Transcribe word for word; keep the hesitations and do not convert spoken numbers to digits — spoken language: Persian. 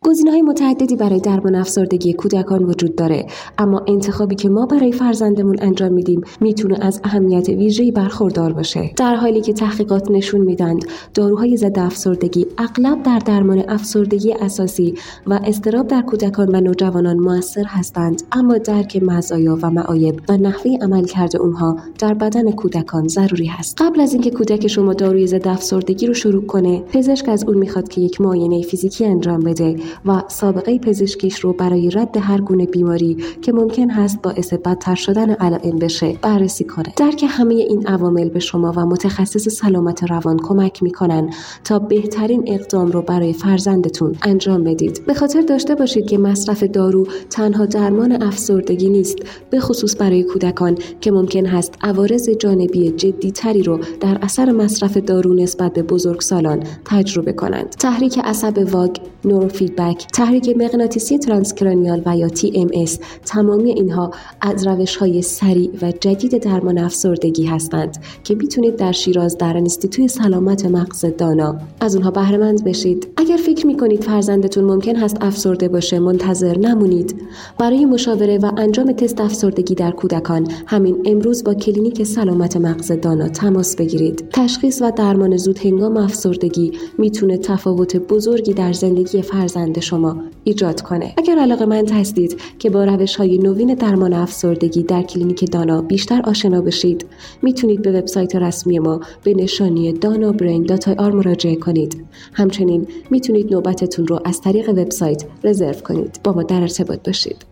گزینه‌های متعددی برای درمان افسردگی کودکان وجود داره، اما انتخابی که ما برای فرزندمون انجام میدیم میتونه از اهمیت ویژه‌ای برخوردار باشه. در حالی که تحقیقات نشون میدن داروهای ضد افسردگی اغلب در درمان افسردگی اساسی و اضطراب در کودکان و نوجوانان مؤثر هستند، اما درک مزایا و معایب و نحوه عملکرد اونها در بدن کودکان ضروری هست. قبل از اینکه کودک شما داروی ضد افسردگی رو شروع کنه، پزشک از اون میخواد که یک معاینه فیزیکی انجام بده و سابقه پزشکیش رو برای رد هر گونه بیماری که ممکن هست باعث بدتر شدن علائم بشه بررسی کنه. درک همه این عوامل به شما و متخصص سلامت روان کمک میکنن تا بهترین اقدام رو برای فرزندتون انجام بدید. به خاطر داشته باشید که مصرف دارو تنها درمان افسردگی نیست، به خصوص برای کودکان که ممکن هست عوارض جانبی جدی تری رو در اثر مصرف دارو نسبت به بزرگسالان تجربه کنند. تحریک عصب واگ، نوروفیدبک، تحریک مغناطیسی ترانسکرانیال و یا تی ام اس، تمامی اینها از روش‌های سریع و جدید درمان افسردگی هستند که میتونید در شیراز در انستیتوی سلامت مغز دانا از اونها بهره مند بشید. اگر فکر میکنید فرزندتون ممکن هست افسرده باشه، منتظر نمونید. برای مشاوره و انجام تست افسردگی در کودکان همین امروز با کلینیک سلامت مغز دانا تماس بگیرید. تشخیص و درمان زود هنگام افسردگی میتونه تفاوت بزرگی در زندگی فرزند شما ایجاد کنه. اگر علاقه‌مند هستید که با روش‌های نوین درمان افسردگی در کلینیک دانا بیشتر آشنا بشید، میتونید به وبسایت رسمی ما به نشانی دانا برین دات آی آر مراجعه کنید. همچنین میتونید نوبتتون رو از طریق وبسایت رزرو کنید. با ما در ارتباط باشید.